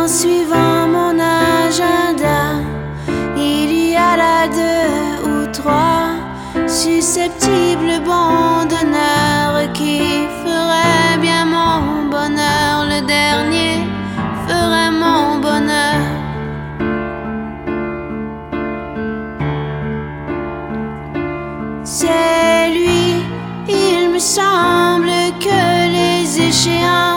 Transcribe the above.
En suivant mon agenda, il y a là 2 ou 3 susceptibles bons donneurs qui feraient bien mon bonheur. Le dernier ferait mon bonheur. C'est lui, il me semble que les échéances